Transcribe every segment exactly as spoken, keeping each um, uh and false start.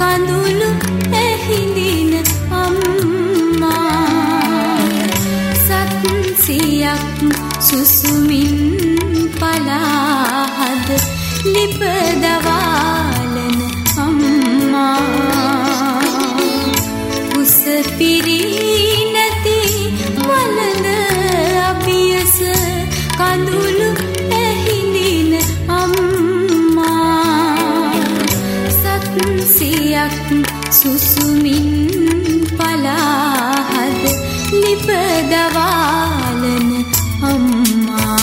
කඳුළු ඇහිඳින අම්මා සත්සියක් සුසුමින් පලාහද ලිප දවාලන අම්මා උස පිරී නැති වලඳ අභියස කඳුළු ඇහිඳින අම්මා සත්සියක් සුසුමින් පලාහද ලිප දවාලන අම්මා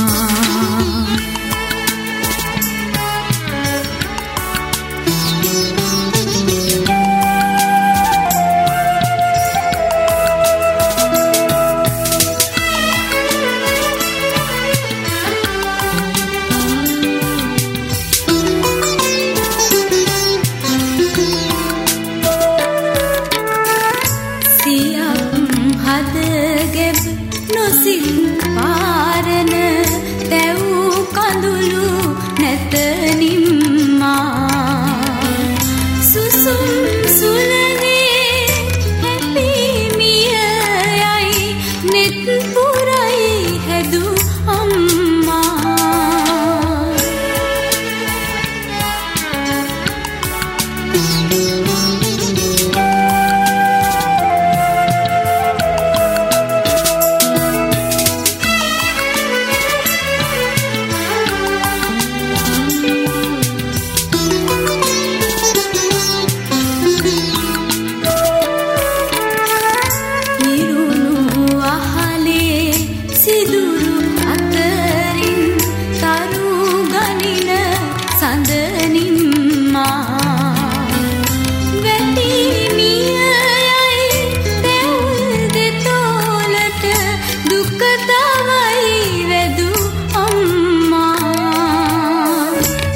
හදගෙබ් නොසිල් පාරන තැව් කඳුළු නැත නිම්මා සුසුම් සුලනේ හැපිමිය යයි නෙත් පුරයි හැදු අම්මා සිදුරු අතරින් තරු ගනින සඳනිම්මා වැටි මියයයි තැව් දෙතෝලට දුක තවයි වැදු අම්මා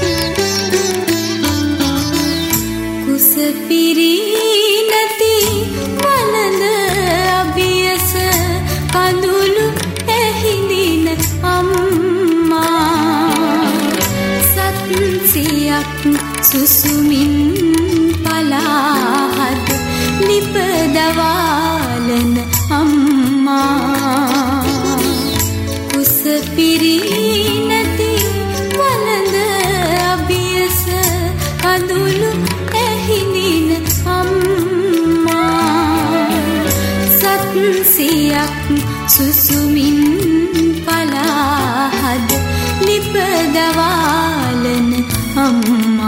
කුස පිරී නැති වලඳ අභියස කඳුළු ඇහිඳින අම්මා සත්සියක් සුසුමින් පලාහද ලිප දවාලන අම්මා කුස පිරී නැති වලඳ අභියස කඳුළු ඇහිඳින අම්මා සත්සියක් සුසුමින් පලාහද ලිප දවාලන අම්මා